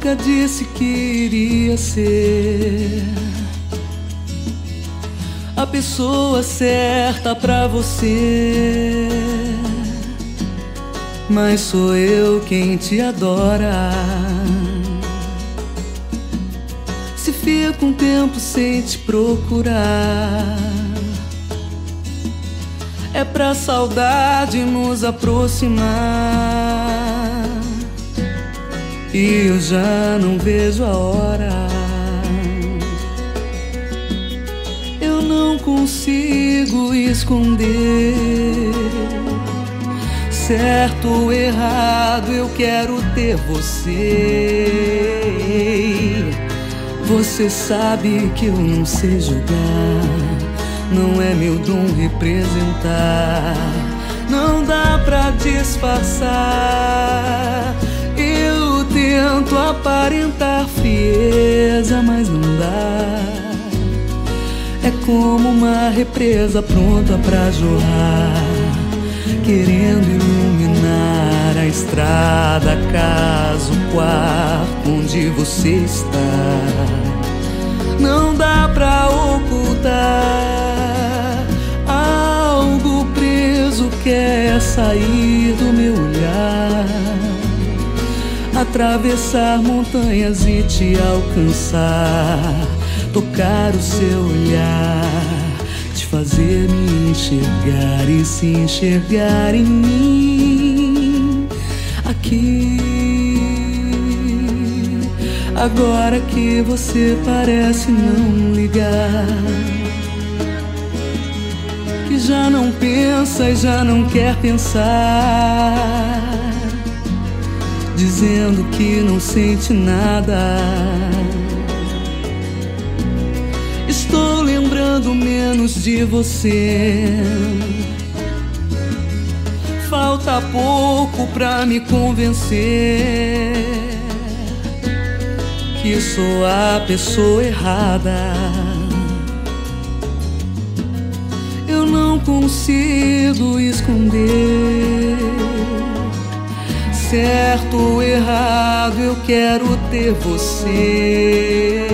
nunca disse que iria ser a pessoa certa pra você, mas sou eu quem te adora. Se fica um tempo sem te procurar, é pra saudade nos aproximar, e eu já não vejo a hora. Eu não consigo esconder, certo ou errado, eu quero ter você. Você sabe que eu não sei julgar, não é meu dom representar, não dá pra disfarçar. Eu tento aparentar frieza, mas não dá. É como uma represa pronta pra jorrar, querendo iluminar a estrada, casa, o quarto onde você está. Não dá pra ocultar, algo preso quer sair do meu olhar, atravessar montanhas e te alcançar, tocar o seu olhar, te fazer me enxergar e se enxergar em mim, aqui. Agora que você parece não ligar, que já não pensa e já não quer pensar, dizendo que não sente nada. Estou lembrando menos de você, falta pouco pra me convencer que sou a pessoa errada. Eu não consigo esconder, certo ou errado, eu quero ter você.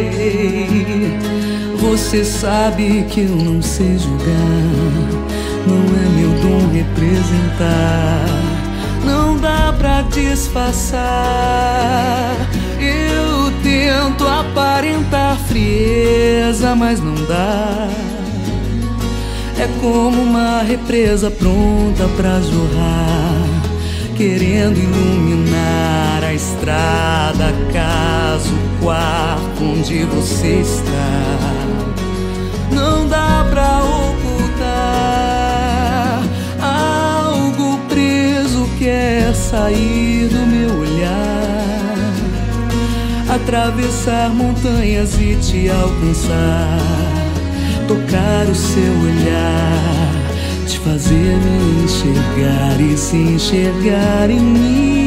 Você sabe que eu não sei julgar, não é meu dom representar, não dá pra disfarçar. Eu tento aparentar frieza, mas não dá. É como uma represa pronta pra jorrar, querendo iluminar a estrada, a casa, o quarto onde você está. Não dá pra ocultar, algo preso quer sair do meu olhar, atravessar montanhas e te alcançar, tocar o seu olhar, te fazer me enxergar e se enxergar em mim.